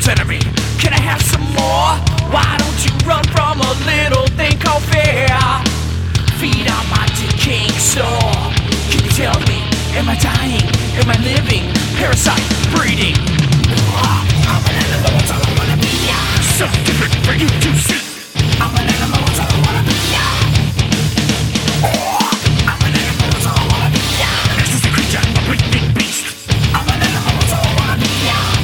enemy. Can I have some more? Why don't you run from a little thing called fear? Feed on my decaying soul. Can you tell me, am I dying? Am I living? Parasite, breeding. I'm an animal, that's all I wanna be. So different for you to see. I'm an animal, that's all I wanna be. I'm an animal, that's all I wanna be. This is a creature, a breathing beast. I'm an animal, that's all I wanna be.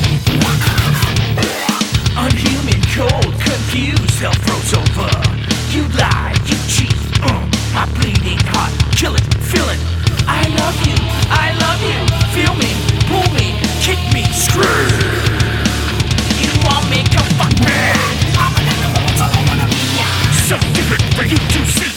Unhuman, cold, confused, hell froze over. You lie, you cheat, my bleeding heart, kill it, feel it. I love you, feel me, pull me, kick me, scream. You want me, come fuck me. I'm an animal, that's all I wanna be. So different for you to see.